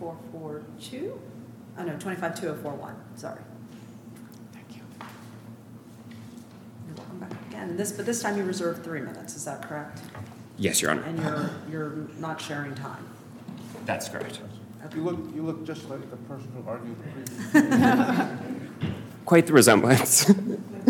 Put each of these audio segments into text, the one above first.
25442? Oh, no, 252041, sorry. Thank you. You're welcome back again. But this time you reserved 3 minutes, is that correct? Yes, Your Honor. And you're not sharing time? That's correct. Okay. You look just like the person who argued previously. Quite the resemblance. Go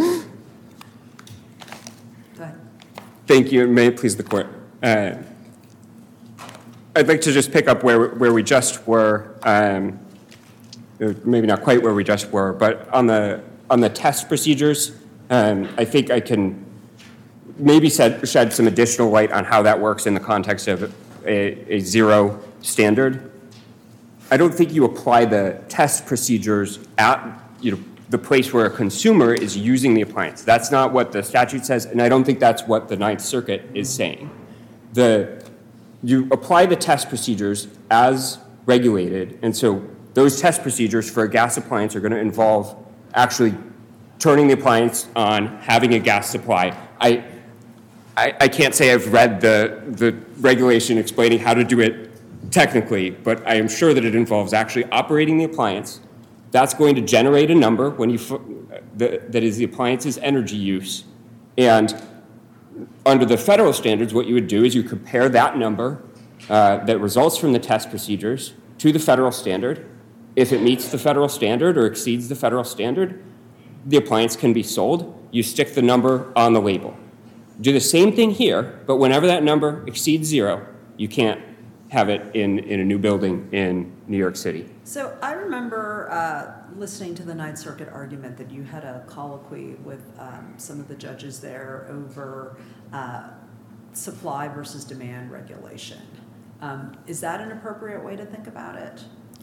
ahead. Thank you, and may it please the court. I'd like to just pick up where we just were, maybe not quite where we just were, but on the test procedures. I think I can maybe shed some additional light on how that works in the context of a zero standard. I don't think you apply the test procedures at the place where a consumer is using the appliance. That's not what the statute says, and I don't think that's what the Ninth Circuit is saying. You apply the test procedures as regulated, and so those test procedures for a gas appliance are going to involve actually turning the appliance on, having a gas supply. I can't say I've read the regulation explaining how to do it technically, but I am sure that it involves actually operating the appliance. That's going to generate a number that is the appliance's energy use. And under the federal standards, what you would do is you compare that number that results from the test procedures to the federal standard. If it meets the federal standard or exceeds the federal standard, the appliance can be sold. You stick the number on the label. Do the same thing here, but whenever that number exceeds zero, you can't have it in a new building in New York City. So I remember listening to the Ninth Circuit argument that you had a colloquy with some of the judges there over supply versus demand regulation. Is that an appropriate way to think about it?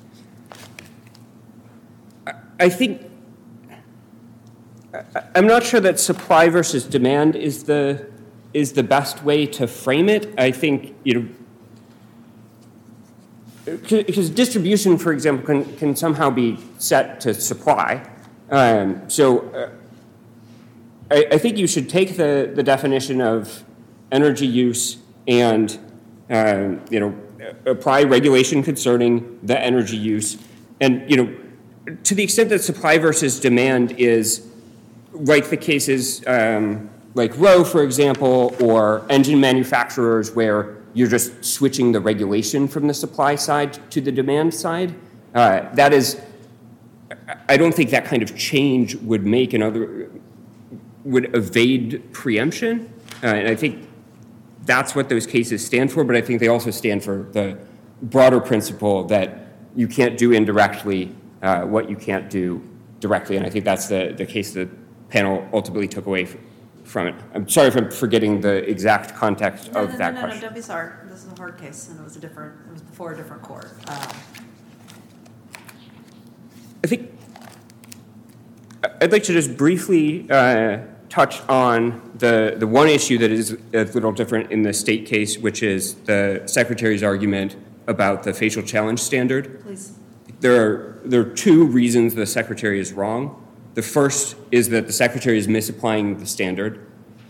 I think I'm not sure that supply versus demand is the best way to frame it. I think because distribution, for example, can somehow be set to supply. So I think you should take the definition of energy use and apply regulation concerning the energy use, and to the extent that supply versus demand is like the cases like Roe, for example, or engine manufacturers where you're just switching the regulation from the supply side to the demand side. I don't think that kind of change would evade preemption. And I think that's what those cases stand for, but I think they also stand for the broader principle that you can't do indirectly what you can't do directly. And I think that's the case the panel ultimately took away from it. I'm sorry if I'm forgetting the exact context of that question. No, don't be sorry. This is a hard case, and it was before a different court. I think I'd like to just briefly touch on the one issue that is a little different in the state case, which is the Secretary's argument about the facial challenge standard. Please. There are two reasons the Secretary is wrong. The first is that the Secretary is misapplying the standard.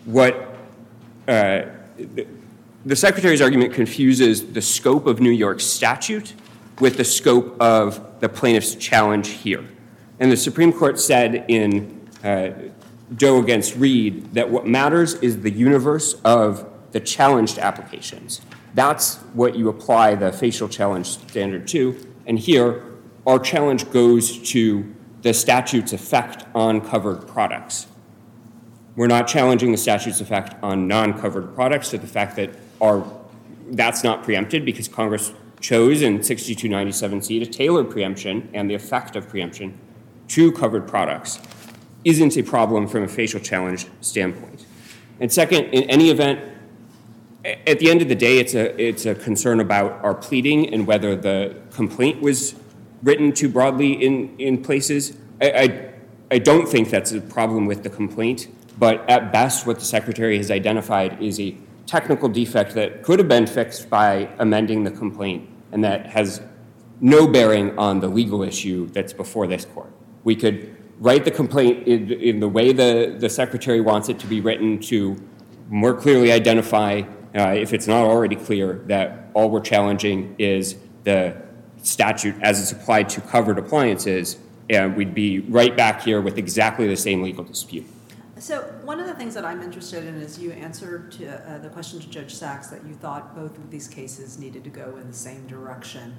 The Secretary's argument confuses the scope of New York's statute with the scope of the plaintiff's challenge here. And the Supreme Court said in Doe against Reed that what matters is the universe of the challenged applications. That's what you apply the facial challenge standard to. And here, our challenge goes to the statute's effect on covered products. We're not challenging the statute's effect on non-covered products, so the fact that that's not preempted because Congress chose in 6297C to tailor preemption and the effect of preemption to covered products isn't a problem from a facial challenge standpoint. And second, in any event, at the end of the day, it's a concern about our pleading and whether the complaint was written too broadly in places. I don't think that's a problem with the complaint, but at best what the Secretary has identified is a technical defect that could have been fixed by amending the complaint and that has no bearing on the legal issue that's before this court. We could write the complaint in the way the Secretary wants it to be written to more clearly identify, if it's not already clear, that all we're challenging is the statute as it's applied to covered appliances, and we'd be right back here with exactly the same legal dispute. So one of the things that I'm interested in is you answered to the question to Judge Sachs that you thought both of these cases needed to go in the same direction.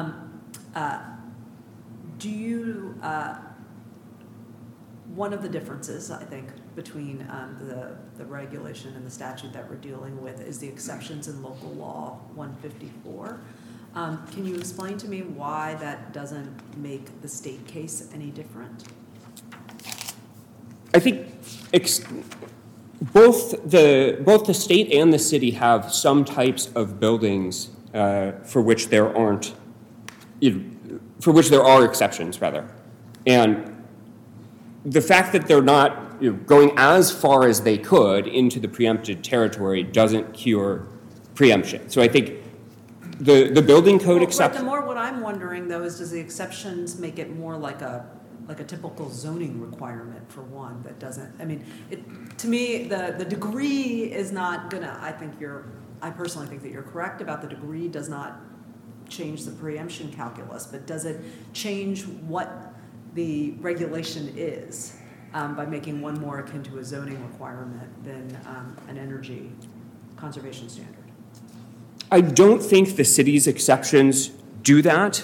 One of the differences, I think, between the regulation and the statute that we're dealing with is the exceptions in local law 154. Can you explain to me why that doesn't make the state case any different? I think both the state and the city have some types of buildings for which there are exceptions, rather, and the fact that they're not going as far as they could into the preempted territory doesn't cure preemption. So I think the building code exception. The more what I'm wondering though is, does the exceptions make it more like a typical zoning requirement for one that doesn't? I mean, to me, the degree is not gonna. I personally think that you're correct about the degree does not change the preemption calculus, but does it change what the regulation is by making one more akin to a zoning requirement than an energy conservation standard? I don't think the city's exceptions do that.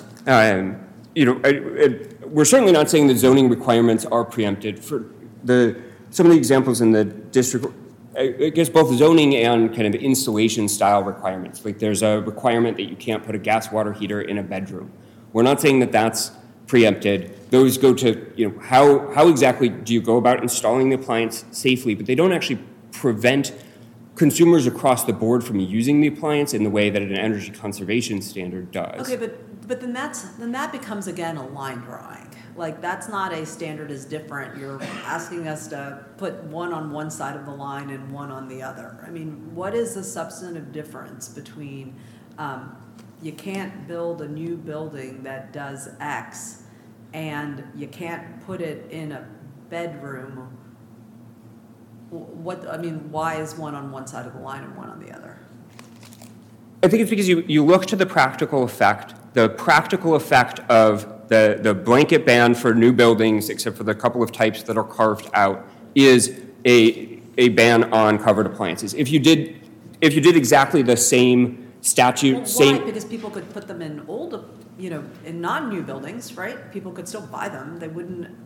We're certainly not saying that zoning requirements are preempted. For some of the examples in the district, I guess both zoning and kind of installation style requirements. Like there's a requirement that you can't put a gas water heater in a bedroom. We're not saying that that's preempted. Those go to how exactly do you go about installing the appliance safely, but they don't actually prevent consumers across the board from using the appliance in the way that an energy conservation standard does. Okay, but then that becomes again a line drawing. Like that's not a standard is different. You're asking us to put one on one side of the line and one on the other. I mean, what is the substantive difference between you can't build a new building that does X and you can't put it in a bedroom? Why is one on one side of the line and one on the other? I think it's because you look to the practical effect. The practical effect of the blanket ban for new buildings, except for the couple of types that are carved out, is a ban on covered appliances. If you did exactly the same statute, why? Because people could put them in in non-new buildings, right? People could still buy them. They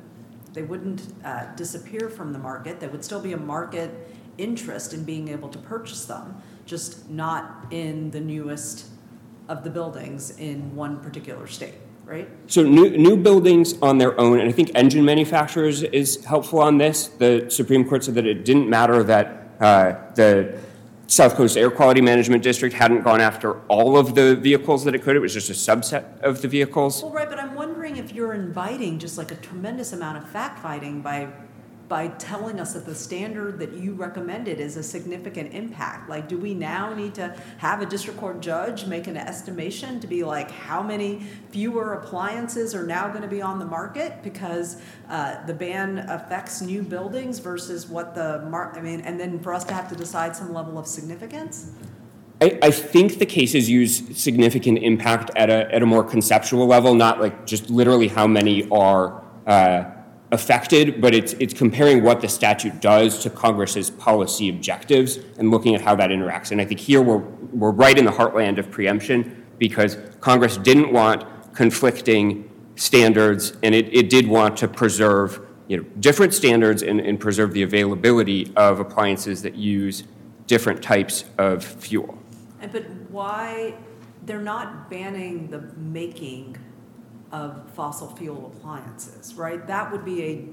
wouldn't disappear from the market. There would still be a market interest in being able to purchase them, just not in the newest of the buildings in one particular state, right? So new buildings on their own, and I think engine manufacturers is helpful on this. The Supreme Court said that it didn't matter that the South Coast Air Quality Management District hadn't gone after all of the vehicles that it could. It was just a subset of the vehicles. Well, right, but I'm wondering if you're inviting just like a tremendous amount of fact-fighting by telling us that the standard that you recommended is a significant impact. Like, do we now need to have a district court judge make an estimation to be like how many fewer appliances are now going to be on the market because the ban affects new buildings versus what and then for us to have to decide some level of significance? I think the cases use significant impact at a more conceptual level, not like just literally how many are affected, but it's comparing what the statute does to Congress's policy objectives and looking at how that interacts. And I think here we're right in the heartland of preemption because Congress didn't want conflicting standards, and it did want to preserve different standards and preserve the availability of appliances that use different types of fuel. But why they're not banning the making of fossil fuel appliances, right? That would be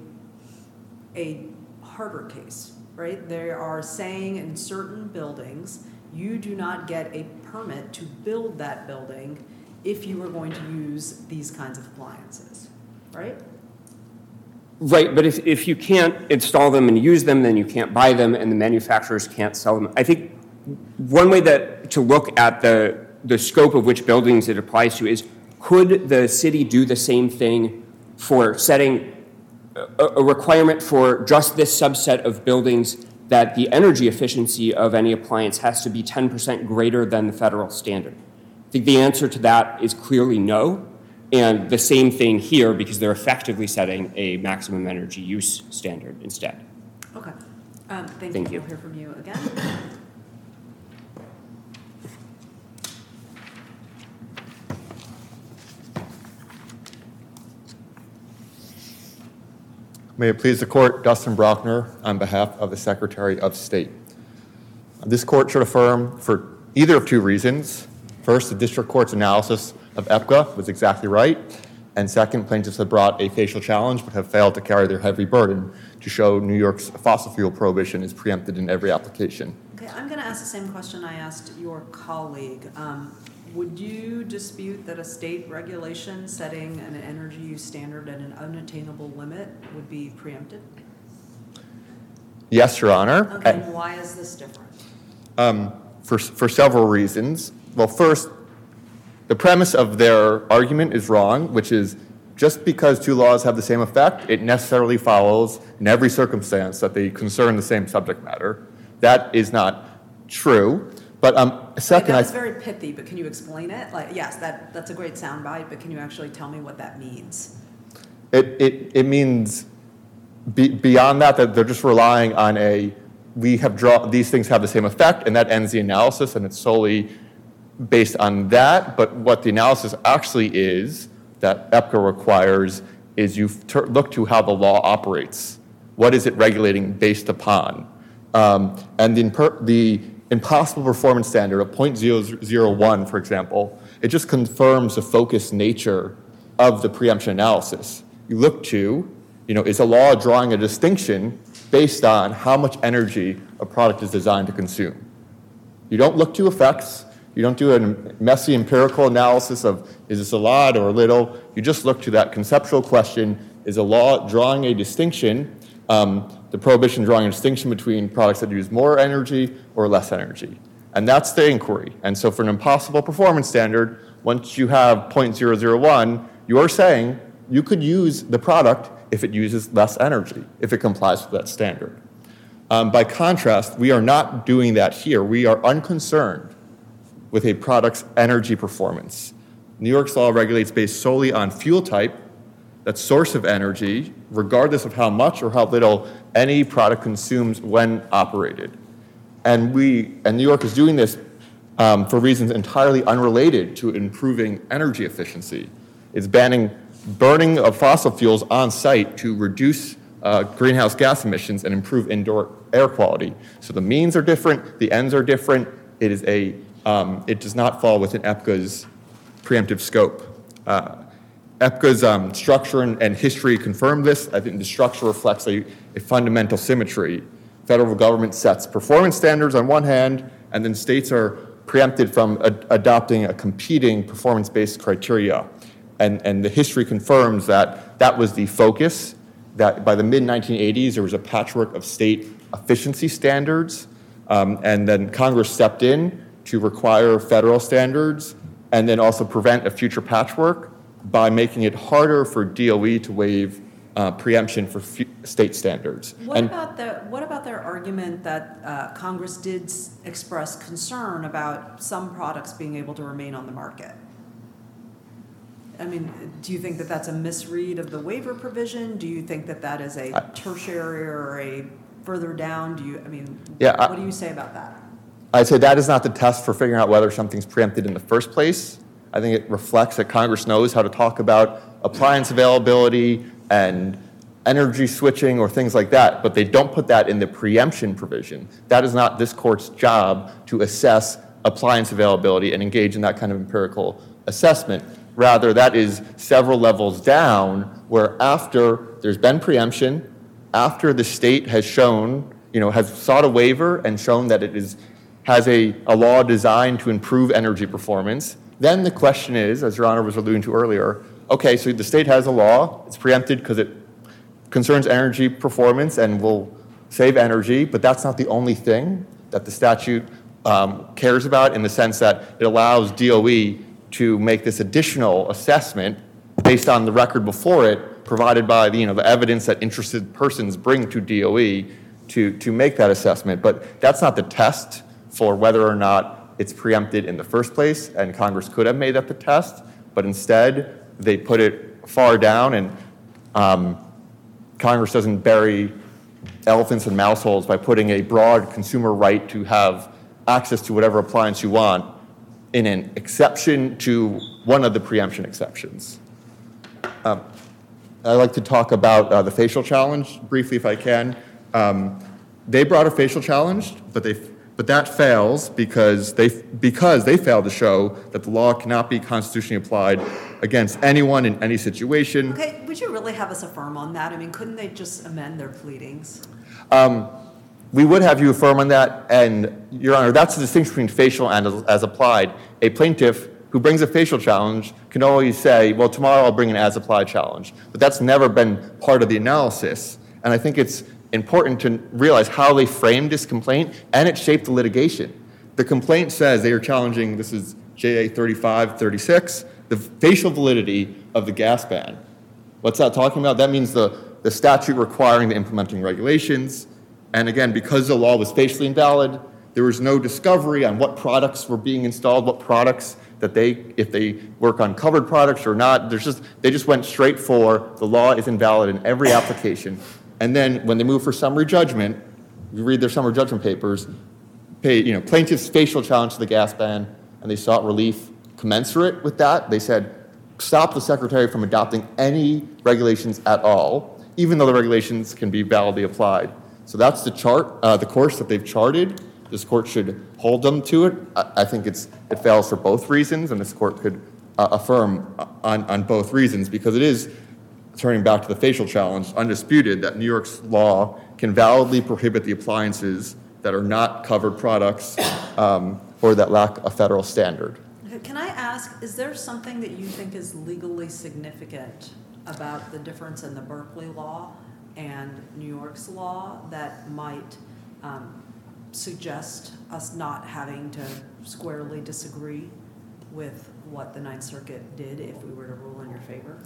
a harder case, right? They are saying in certain buildings, you do not get a permit to build that building if you are going to use these kinds of appliances, right? Right, but if you can't install them and use them, then you can't buy them and the manufacturers can't sell them. I think one way to look at the scope of which buildings it applies to is, could the city do the same thing for setting a requirement for just this subset of buildings that the energy efficiency of any appliance has to be 10% greater than the federal standard? I think the answer to that is clearly no. And the same thing here because they're effectively setting a maximum energy use standard instead. Okay. Thank Thank you. you. We'll hear from you again. May it please the court, Dustin Brockner on behalf of the Secretary of State. This court should affirm for either of two reasons. First, the district court's analysis of EPCA was exactly right. And second, plaintiffs have brought a facial challenge but have failed to carry their heavy burden to show New York's fossil fuel prohibition is preempted in every application. Okay, I'm going to ask the same question I asked your colleague. Would you dispute that a state regulation setting an energy use standard at an unattainable limit would be preempted? Yes, Your Honor. Okay, and why is this different? For several reasons. Well, first, the premise of their argument is wrong, which is just because two laws have the same effect, it necessarily follows in every circumstance that they concern the same subject matter. That is not true. But second, that was very pithy, but can you explain it? Like, yes, that's a great soundbite, but can you actually tell me what that means? It means beyond that they're just relying on these things have the same effect, and that ends the analysis, and it's solely based on that. But what the analysis actually is that EPCA requires is you look to how the law operates. What is it regulating based upon? And the impossible performance standard of 0.001, for example, it just confirms the focused nature of the preemption analysis. You look to, is a law drawing a distinction based on how much energy a product is designed to consume? You don't look to effects. You don't do a messy empirical analysis of is this a lot or a little. You just look to that conceptual question, is a law drawing a distinction, the prohibition drawing a distinction between products that use more energy or less energy. And that's the inquiry. And so for an impossible performance standard, once you have 0.001, you are saying you could use the product if it uses less energy, if it complies with that standard. By contrast, we are not doing that here. We are unconcerned with a product's energy performance. New York's law regulates based solely on fuel type, that source of energy, regardless of how much or how little any product consumes when operated. And New York is doing this for reasons entirely unrelated to improving energy efficiency. It's banning burning of fossil fuels on site to reduce greenhouse gas emissions and improve indoor air quality. So the means are different, the ends are different. It does not fall within EPCA's preemptive scope. EPCA's structure and history confirm this. I think the structure reflects a fundamental symmetry. Federal government sets performance standards on one hand, and then states are preempted from adopting a competing performance-based criteria. And the history confirms that was the focus, that by the mid-1980s, there was a patchwork of state efficiency standards, and then Congress stepped in to require federal standards, and then also prevent a future patchwork by making it harder for DOE to waive preemption for state standards. What about their argument that Congress did express concern about some products being able to remain on the market? I mean, do you think that that's a misread of the waiver provision? Do you think that that is a tertiary or a further down? What do you say about that? I'd say that is not the test for figuring out whether something's preempted in the first place. I think it reflects that Congress knows how to talk about appliance availability and energy switching or things like that, but they don't put that in the preemption provision. That is not this court's job to assess appliance availability and engage in that kind of empirical assessment. Rather, that is several levels down where after there's been preemption, after the state has shown, has sought a waiver and shown that it has a law designed to improve energy performance, then the question is, as Your Honor was alluding to earlier, okay, so the state has a law, it's preempted because it concerns energy performance and will save energy, but that's not the only thing that the statute cares about, in the sense that it allows DOE to make this additional assessment based on the record before it, provided by the evidence that interested persons bring to DOE to make that assessment. But that's not the test for whether or not it's preempted in the first place, and Congress could have made that the test, but instead they put it far down, and Congress doesn't bury elephants in mouse holes by putting a broad consumer right to have access to whatever appliance you want in an exception to one of the preemption exceptions. I'd like to talk about the facial challenge briefly, if I can. They brought a facial challenge, but that fails because they failed to show that the law cannot be constitutionally applied against anyone in any situation. Okay, would you really have us affirm on that? I mean, couldn't they just amend their pleadings? We would have you affirm on that, and Your Honor, that's the distinction between facial and as applied. A plaintiff who brings a facial challenge can always say, well, tomorrow I'll bring an as applied challenge. But that's never been part of the analysis. And I think it's important to realize how they framed this complaint, and it shaped the litigation. The complaint says they are challenging, this is JA 3536, the facial validity of the gas ban. What's that talking about? That means the statute requiring the implementing regulations. And again, because the law was facially invalid, there was no discovery on what products were being installed, what products that if they work on covered products or not. They just went straight for the law is invalid in every application. And then when they move for summary judgment, you read their summary judgment papers, plaintiff's facial challenge to the gas ban, and they sought relief commensurate with that. They said, stop the Secretary from adopting any regulations at all, even though the regulations can be validly applied. So that's the course that they've charted. This court should hold them to it. I think it fails for both reasons, and this court could affirm on both reasons, because it is, turning back to the facial challenge, undisputed that New York's law can validly prohibit the appliances that are not covered products or that lack a federal standard. Can I ask, is there something that you think is legally significant about the difference in the Berkeley law and New York's law that might suggest us not having to squarely disagree with what the Ninth Circuit did if we were to rule in your favor?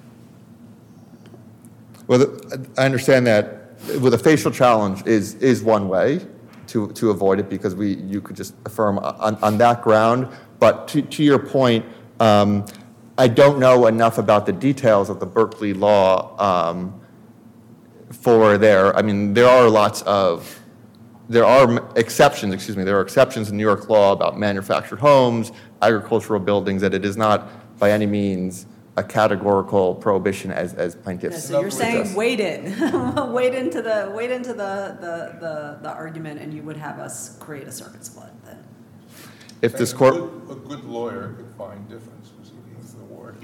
Well, I understand that with a facial challenge is one way to avoid it, because you could just affirm on that ground. But to your point, I don't know enough about the details of the Berkeley law there are exceptions in New York law about manufactured homes, agricultural buildings, that it is not by any means a categorical prohibition as plaintiffs. So you're saying wait into the argument, and you would have us create a circuit split then? If this court, a good lawyer could find difference, because he means the word.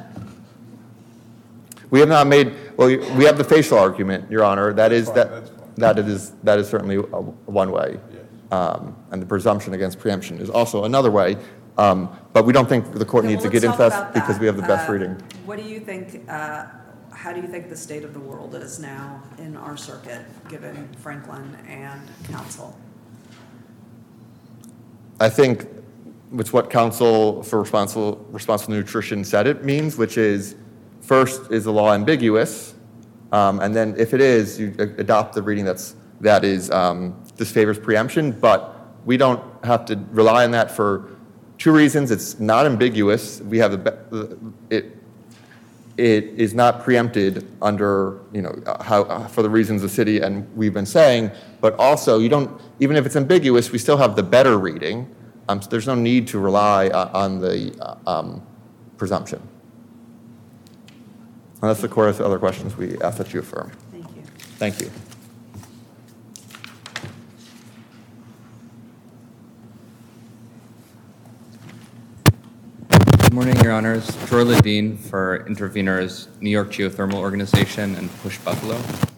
we have not made. Well, we have the facial argument, Your Honor. That's fine. That is certainly one way, Yes. And the presumption against preemption is also another way. But we don't think the court needs to get into that because we have the best reading. What do you think? How do you think the state of the world is now in our circuit, given Franklin and counsel? I think it's what Counsel for Responsible Nutrition said it means, which is, first, is the law ambiguous? And then if it is, you adopt the reading that disfavors preemption, but we don't have to rely on that for two reasons. It's not ambiguous. We have it is not preempted under, for the reasons the city and we've been saying, but also even if it's ambiguous, we still have the better reading. So there's no need to rely on the presumption. Unless the court has other questions, we ask that you affirm. Thank you. Thank you. Good morning, Your Honors. Troy Ledeen for Intervenors, New York Geothermal Organization, and Push Buffalo.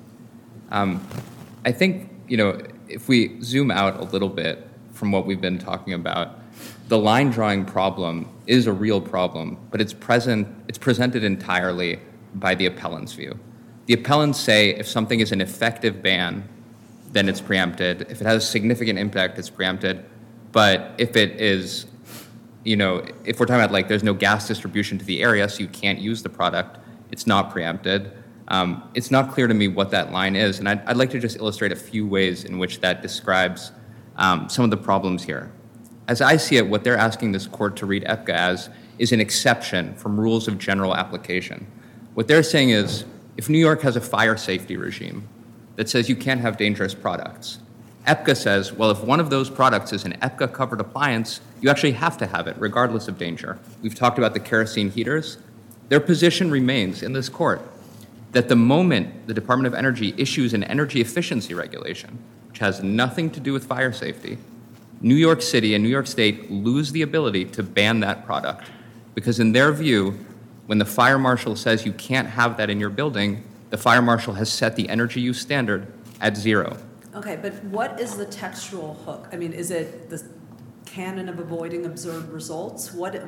I think, if we zoom out a little bit from what we've been talking about, the line drawing problem is a real problem, but it's presented entirely by the appellant's view. The appellants say if something is an effective ban, then it's preempted. If it has a significant impact, it's preempted. But if it is, if we're talking about there's no gas distribution to the area, so you can't use the product, it's not preempted. It's not clear to me what that line is, and I'd like to just illustrate a few ways in which that describes some of the problems here. As I see it, what they're asking this court to read EPCA as is an exception from rules of general application. What they're saying is, if New York has a fire safety regime that says you can't have dangerous products, EPCA says, well, if one of those products is an EPCA-covered appliance, you actually have to have it, regardless of danger. We've talked about the kerosene heaters. Their position remains in this court that the moment the Department of Energy issues an energy efficiency regulation, which has nothing to do with fire safety, New York City and New York State lose the ability to ban that product. Because in their view, when the fire marshal says you can't have that in your building, the fire marshal has set the energy use standard at 0. Okay, but what is the textual hook? I mean, is it the canon of avoiding absurd results?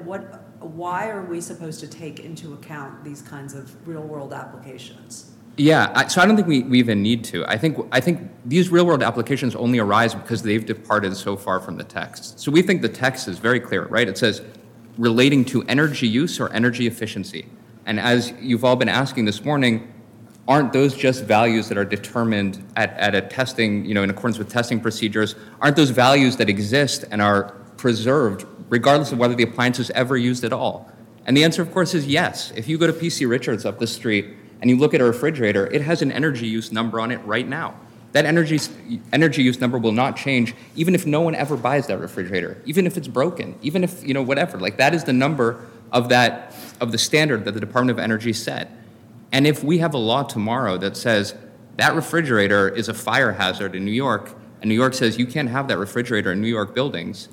Why are we supposed to take into account these kinds of real-world applications? Yeah, so I don't think we even need to. I think these real-world applications only arise because they've departed so far from the text. So we think the text is very clear, right? It says relating to energy use or energy efficiency. And as you've all been asking this morning, aren't those just values that are determined at a testing, in accordance with testing procedures? Aren't those values that exist and are preserved regardless of whether the appliance is ever used at all? And the answer, of course, is yes. If you go to PC Richards up the street and you look at a refrigerator, it has an energy use number on it right now. That energy use number will not change even if no one ever buys that refrigerator, even if it's broken, even if, whatever. Like, that is the number of the standard that the Department of Energy set. And if we have a law tomorrow that says that refrigerator is a fire hazard in New York, and New York says you can't have that refrigerator in New York buildings,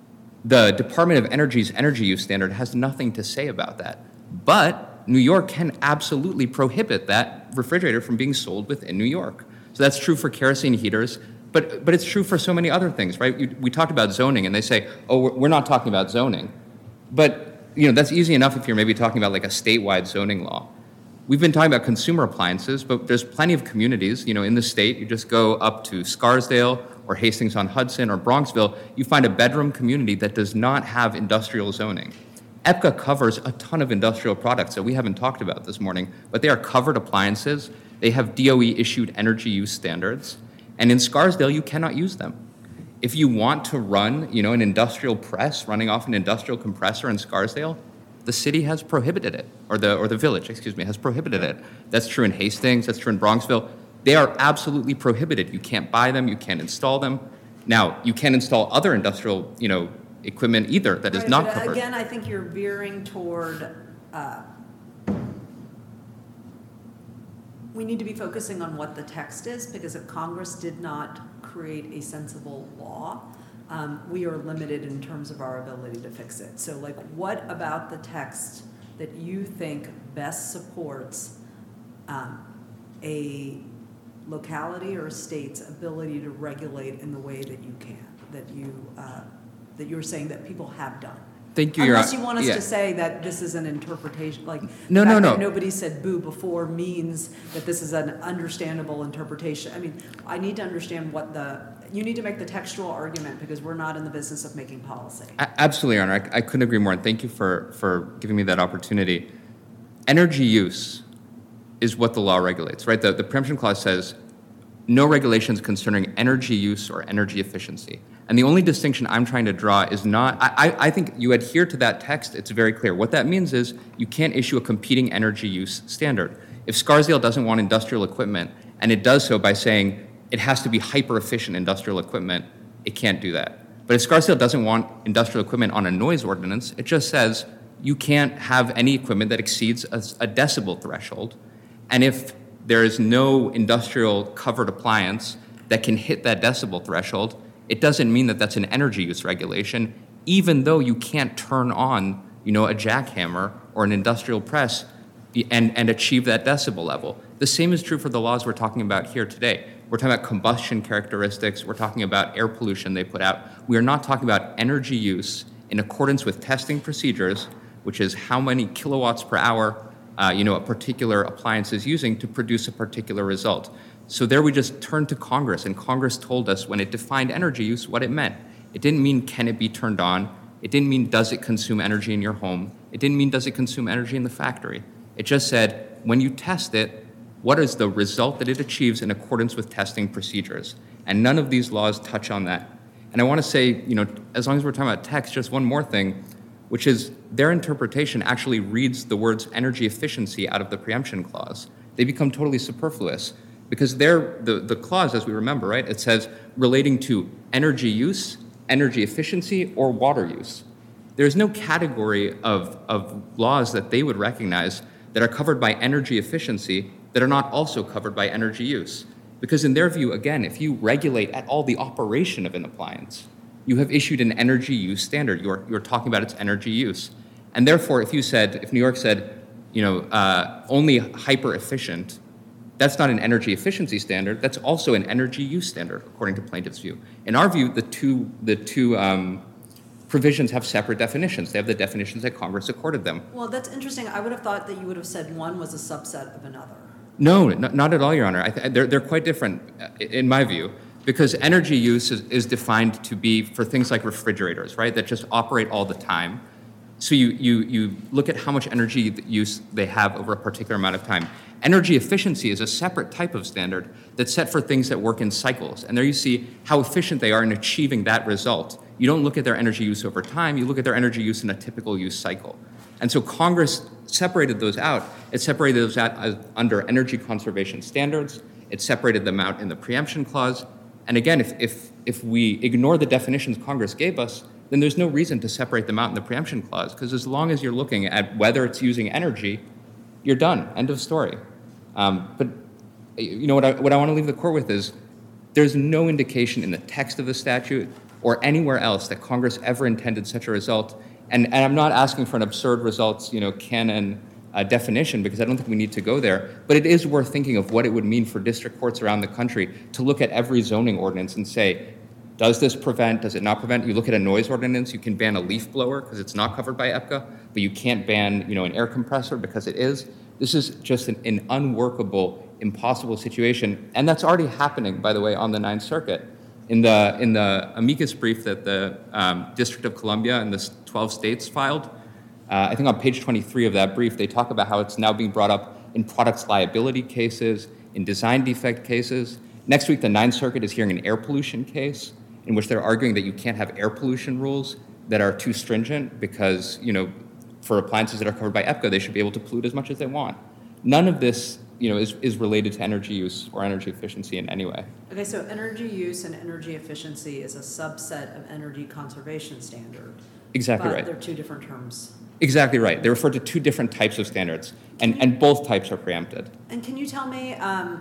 the Department of Energy's energy use standard has nothing to say about that. But New York can absolutely prohibit that refrigerator from being sold within New York. So that's true for kerosene heaters, but it's true for so many other things, right? We talked about zoning, and they say, oh, we're not talking about zoning. But that's easy enough if you're maybe talking about like a statewide zoning law. We've been talking about consumer appliances, but there's plenty of communities, in the state. You just go up to Scarsdale or Hastings-on-Hudson or Bronxville, you find a bedroom community that does not have industrial zoning. EPCA covers a ton of industrial products that we haven't talked about this morning, but they are covered appliances. They have DOE-issued energy use standards, and in Scarsdale, you cannot use them. If you want to run, an industrial press running off an industrial compressor in Scarsdale, the city has prohibited it, or the village, has prohibited it. That's true in Hastings, that's true in Bronxville. They are absolutely prohibited. You can't buy them, you can't install them. Now, you can't install other industrial, equipment either that is not covered. Again, I think you're veering toward, we need to be focusing on what the text is, because if Congress did not create a sensible law, we are limited in terms of our ability to fix it. So, what about the text that you think best supports a locality or a state's ability to regulate in the way that you can, that you're saying that people have done? Thank you. Unless you want us to say that this is an interpretation, No. That nobody said boo before means that this is an understandable interpretation. I mean, I need to understand you need to make the textual argument, because we're not in the business of making policy. Absolutely, Your Honor. I couldn't agree more, and thank you for giving me that opportunity. Energy use is what the law regulates, right? The preemption clause says no regulations concerning energy use or energy efficiency. And the only distinction I'm trying to draw is not, I think you adhere to that text, it's very clear. What that means is you can't issue a competing energy use standard. If Scarsdale doesn't want industrial equipment, and it does so by saying it has to be hyper-efficient industrial equipment, it can't do that. But if Scarsdale doesn't want industrial equipment on a noise ordinance, it just says you can't have any equipment that exceeds a decibel threshold. And if there is no industrial covered appliance that can hit that decibel threshold, it doesn't mean that that's an energy use regulation, even though you can't turn on, a jackhammer or an industrial press and achieve that decibel level. The same is true for the laws we're talking about here today. We're talking about combustion characteristics. We're talking about air pollution they put out. We are not talking about energy use in accordance with testing procedures, which is how many kilowatts per hour a particular appliance is using to produce a particular result. So there we just turned to Congress, and Congress told us when it defined energy use what it meant. It didn't mean can it be turned on. It didn't mean does it consume energy in your home. It didn't mean does it consume energy in the factory. It just said when you test it, what is the result that it achieves in accordance with testing procedures? And none of these laws touch on that. And I want to say, as long as we're talking about text, just one more thing, which is their interpretation actually reads the words energy efficiency out of the preemption clause. They become totally superfluous because the clause, as we remember, right, it says relating to energy use, energy efficiency, or water use. There's no category of laws that they would recognize that are covered by energy efficiency that are not also covered by energy use. Because in their view, again, if you regulate at all the operation of an appliance, you have issued an energy use standard. You're talking about its energy use. And therefore, if New York said, only hyper efficient, that's not an energy efficiency standard. That's also an energy use standard, according to plaintiff's view. In our view, the two provisions have separate definitions. They have the definitions that Congress accorded them. Well, that's interesting. I would have thought that you would have said one was a subset of another. No, not at all, Your Honor. They're quite different, in my view, because energy use is defined to be for things like refrigerators, right, that just operate all the time. So you look at how much energy use they have over a particular amount of time. Energy efficiency is a separate type of standard that's set for things that work in cycles. And there you see how efficient they are in achieving that result. You don't look at their energy use over time, you look at their energy use in a typical use cycle. And so Congress separated those out. It separated those out under energy conservation standards. It separated them out in the preemption clause. And again, if we ignore the definitions Congress gave us, then there's no reason to separate them out in the preemption clause, because as long as you're looking at whether it's using energy, you're done. End of story. But what I want to leave the court with is there's no indication in the text of the statute or anywhere else that Congress ever intended such a result. And I'm not asking for an absurd results, canon definition, because I don't think we need to go there. But it is worth thinking of what it would mean for district courts around the country to look at every zoning ordinance and say, does this prevent, does it not prevent? You look at a noise ordinance, you can ban a leaf blower because it's not covered by EPCA, but you can't ban, an air compressor because it is. This is just an unworkable, impossible situation. And that's already happening, by the way, on the Ninth Circuit. In the amicus brief that the District of Columbia and the 12 states filed, I think on page 23 of that brief, they talk about how it's now being brought up in products liability cases, in design defect cases. Next week, the Ninth Circuit is hearing an air pollution case in which they're arguing that you can't have air pollution rules that are too stringent because, for appliances that are covered by EPCA, they should be able to pollute as much as they want. None of this, is related to energy use or energy efficiency in any way. Okay, so energy use and energy efficiency is a subset of energy conservation standard. Exactly right. But they're two different terms. Exactly right. They refer to two different types of standards, and both types are preempted. And can you tell me,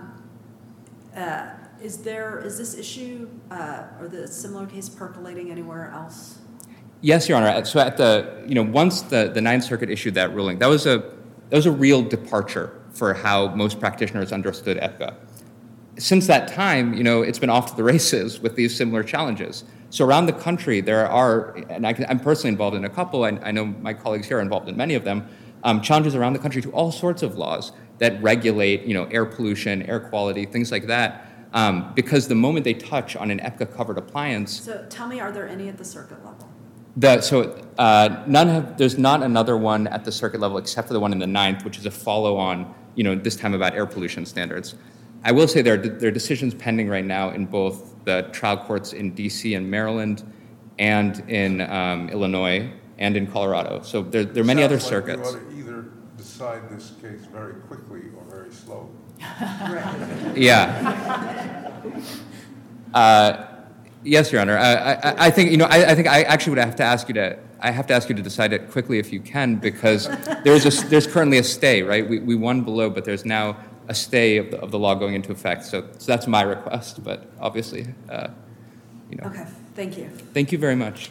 is this issue or the similar case percolating anywhere else? Yes, Your Honor. So at once the Ninth Circuit issued that ruling, that was a real departure for how most practitioners understood EPCA. Since that time, it's been off to the races with these similar challenges. So around the country, there are, and I'm personally involved in a couple, and I know my colleagues here are involved in many of them, challenges around the country to all sorts of laws that regulate, air pollution, air quality, things like that, because the moment they touch on an EPCA-covered appliance. So tell me, are there any at the circuit level? There's not another one at the circuit level except for the one in the Ninth, which is a follow-on, this time about air pollution standards. I will say there are decisions pending right now in both the trial courts in D.C. and Maryland and in Illinois and in Colorado. So there are many other circuits. You ought to either decide this case very quickly or very slowly. Yeah. Yes, Your Honor. I think I actually would have to ask you to decide it quickly if you can, because there's currently a stay, right? We won below, but there's now a stay of the law going into effect. So that's my request, but obviously, Okay, thank you. Thank you very much.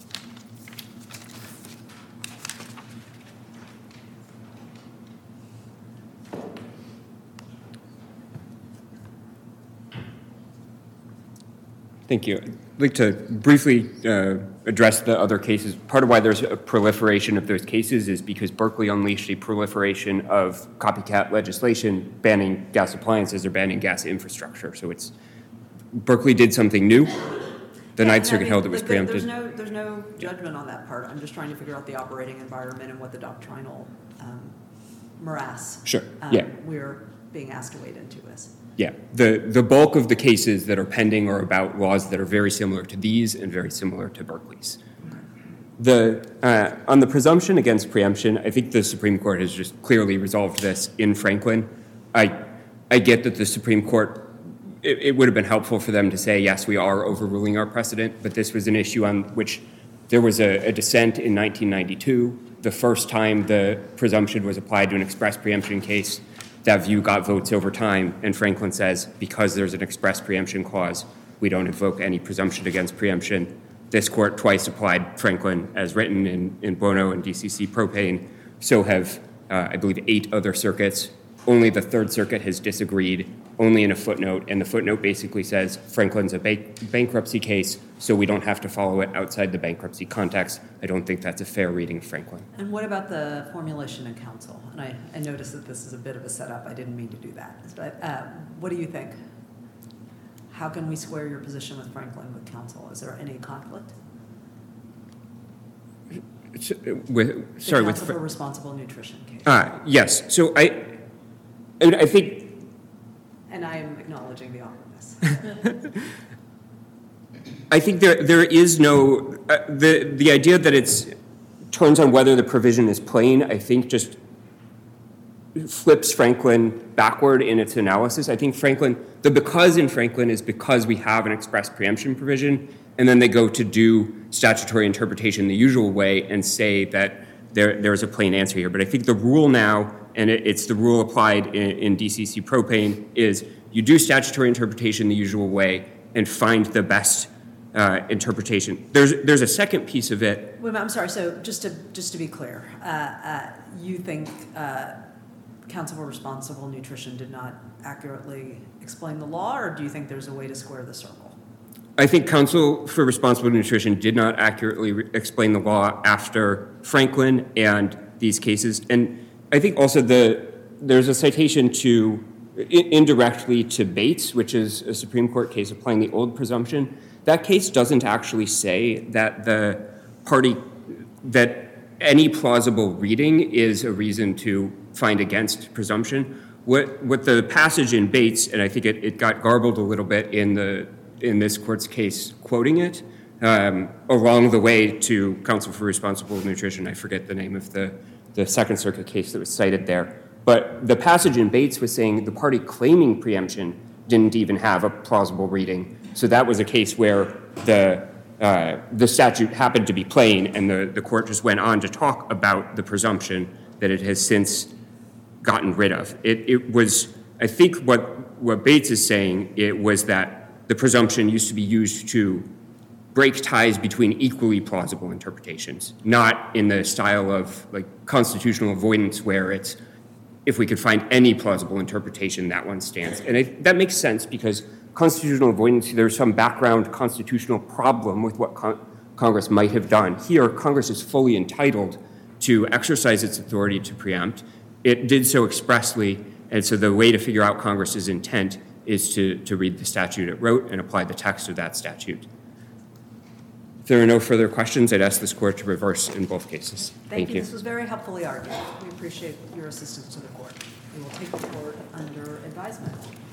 Thank you. I'd like to briefly address the other cases. Part of why there's a proliferation of those cases is because Berkeley unleashed a proliferation of copycat legislation banning gas appliances or banning gas infrastructure. So Berkeley did something new. The Ninth Circuit held it was preempted. There's no judgment on that part. I'm just trying to figure out the operating environment and what the doctrinal morass Sure. Yeah. we're being asked to wade into is. Yeah, the bulk of the cases that are pending are about laws that are very similar to these and very similar to Berkeley's. On the presumption against preemption, I think the Supreme Court has just clearly resolved this in Franklin. I get that the Supreme Court, it would have been helpful for them to say, yes, we are overruling our precedent, but this was an issue on which there was a dissent in 1992. The first time the presumption was applied to an express preemption case, that view got votes over time, and Franklin says, because there's an express preemption clause, we don't invoke any presumption against preemption. This court twice applied Franklin as written in Bono and DCC Propane. So have, I believe, 8 other circuits. Only the Third Circuit has disagreed, only in a footnote. And the footnote basically says Franklin's a bankruptcy case, so we don't have to follow it outside the bankruptcy context. I don't think that's a fair reading of Franklin. And what about the formulation in council? And I noticed that this is a bit of a setup. I didn't mean to do that. But what do you think? How can we square your position with Franklin with council? Is there any conflict? The Council for Responsible Nutrition case. Yes. So I think. And I am acknowledging the awkwardness. I think there is no the idea that it's turns on whether the provision is plain. I think just flips Franklin backward in its analysis. I think the because in Franklin is because we have an express preemption provision, and then they go to do statutory interpretation the usual way and say that there's a plain answer here. But I think the rule now, and it's the rule applied in DCC Propane, is you do statutory interpretation the usual way and find the best interpretation. There's a second piece of it. Wait, I'm sorry. So just to be clear, you think Council for Responsible Nutrition did not accurately explain the law, or do you think there's a way to square the circle? I think Council for Responsible Nutrition did not accurately explain the law after Franklin and these cases. And I think also there's a citation indirectly to Bates, which is a Supreme Court case applying the old presumption. That case doesn't actually say that that any plausible reading is a reason to find against presumption. What the passage in Bates, and I think it got garbled a little bit in this court's case quoting it, along the way to Council for Responsible Nutrition. I forget the name of the Second Circuit case that was cited there. But the passage in Bates was saying the party claiming preemption didn't even have a plausible reading. So that was a case where the statute happened to be plain, and the court just went on to talk about the presumption that it has since gotten rid of. It was, I think what Bates is saying, it was that the presumption used to be used to break ties between equally plausible interpretations, not in the style of like constitutional avoidance where it's, if we could find any plausible interpretation, that one stands. And that makes sense because constitutional avoidance, there's some background constitutional problem with what Congress might have done. Here, Congress is fully entitled to exercise its authority to preempt. It did so expressly, and so the way to figure out Congress's intent is to read the statute it wrote and apply the text of that statute. If there are no further questions, I'd ask this court to reverse in both cases. Thank you. This was very helpfully argued. We appreciate your assistance to the court. We will take the court under advisement.